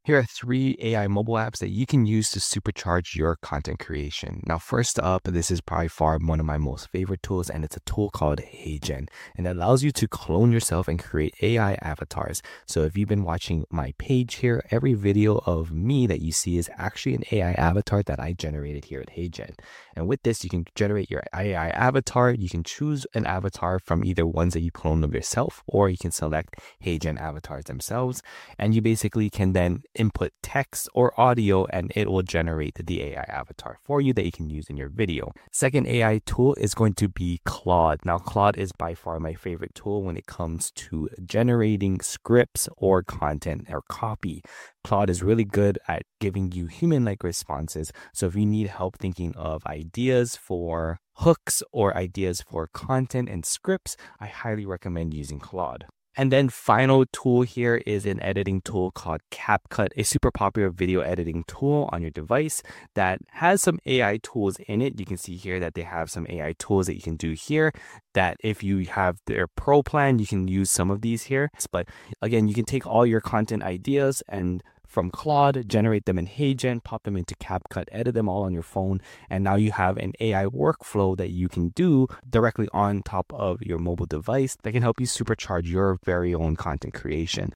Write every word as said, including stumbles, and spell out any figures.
Here are three A I mobile apps that you can use to supercharge your content creation. Now, first up, this is by far one of my most favorite tools, and it's a tool called HeyGen, and it allows you to clone yourself and create A I avatars. So if you've been watching my page here, every video of me that you see is actually an A I avatar that I generated here at HeyGen. And with this, you can generate your A I avatar. You can choose an avatar from either ones that you cloned of yourself, or you can select HeyGen avatars themselves, and you basically can then input text or audio and it will generate the A I avatar for you that you can use in your video. Second A I tool is going to be Claude. Now, Claude is by far my favorite tool when it comes to generating scripts or content or copy. Claude is really good at giving you human-like responses. So if you need help thinking of ideas for hooks or ideas for content and scripts, I highly recommend using Claude. And then final tool here is an editing tool called CapCut, a super popular video editing tool on your device that has some A I tools in it. You can see here that they have some A I tools that you can do here, that if you have their pro plan, you can use some of these here. But again, you can take all your content ideas and from Claude, generate them in HeyGen, pop them into CapCut, edit them all on your phone, and now you have an A I workflow that you can do directly on top of your mobile device that can help you supercharge your very own content creation.